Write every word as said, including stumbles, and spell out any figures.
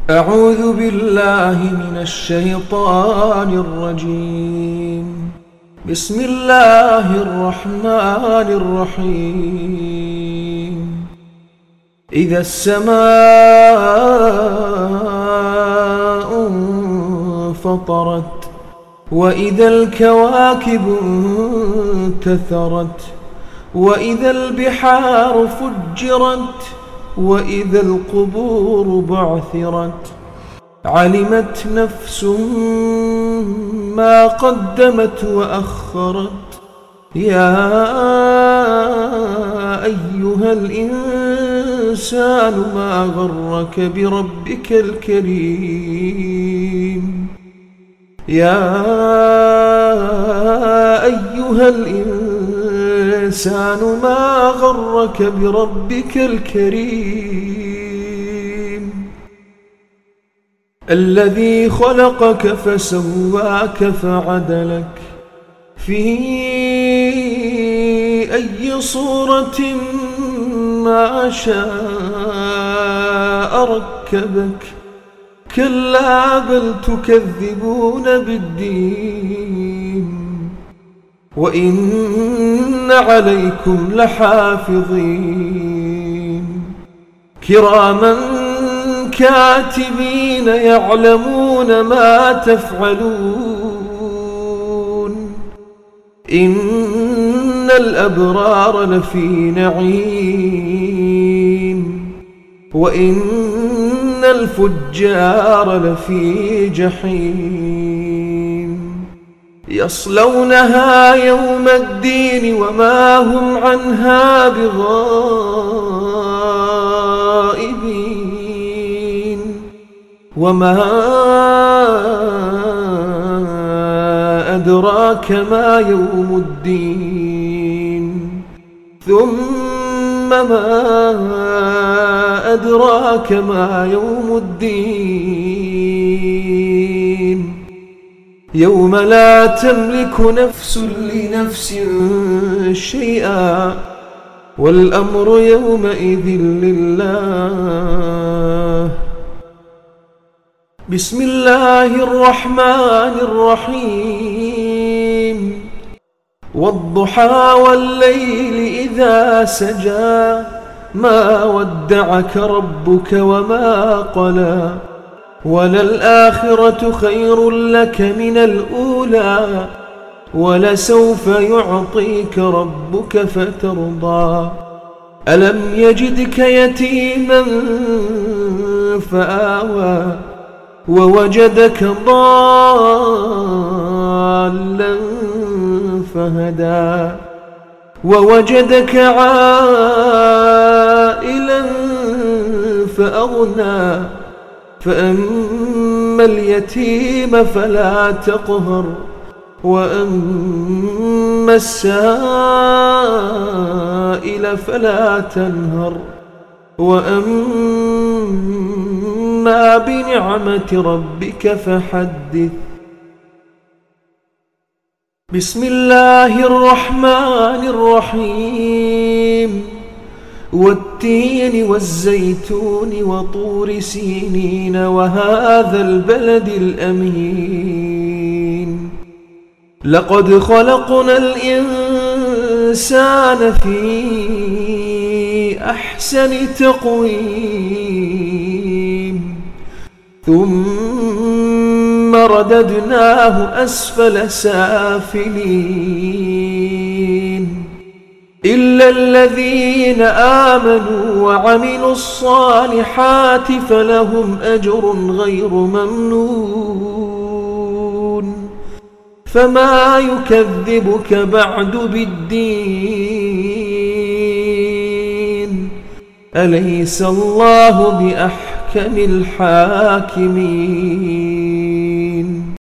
أعوذ بالله من الشيطان الرجيم. بسم الله الرحمن الرحيم. إذا السماء انفطرت وإذا الكواكب انتثرت وإذا البحار فجرت وإذا القبور بعثرت علمت نفس ما قدمت وأخرت. يا أيها الإنسان ما غرك بربك الكريم. يا أيها الإنسان ما غرك بربك الكريم الذي خلقك فسواك فعدلك في أي صورة ما شاء ركبك. كلا بل تكذبون بالدين وإن عليكم لحافظين كراما كاتبين يعلمون ما تفعلون. إن الأبرار لفي نعيم وإن الفجار لفي جحيم يصلونها يوم الدين وما هم عنها بغائبين. وما أدراك ما يوم الدين ثم ما أدراك ما يوم الدين يوم لا تملك نفس لنفس شيئا والأمر يومئذ لله. بسم الله الرحمن الرحيم. والضحى والليل إذا سجى ما ودعك ربك وما قلى وللآخرة خير لك من الأولى ولسوف يعطيك ربك فترضى. ألم يجدك يتيما فآوى ووجدك ضالا فهدى ووجدك عائلا فأغنى. فأما اليتيم فلا تقهر وأما السائل فلا تنهر وأما بنعمة ربك فحدث. بسم الله الرحمن الرحيم. والتين والزيتون وطور سينين وهذا البلد الأمين. لقد خلقنا الإنسان في أحسن تقويم ثم رددناه أسفل سافلين إلا الذين آمنوا وعملوا الصالحات فلهم أجر غير ممنون. فما يكذبك بعد بالدين أليس الله بأحكم الحاكمين.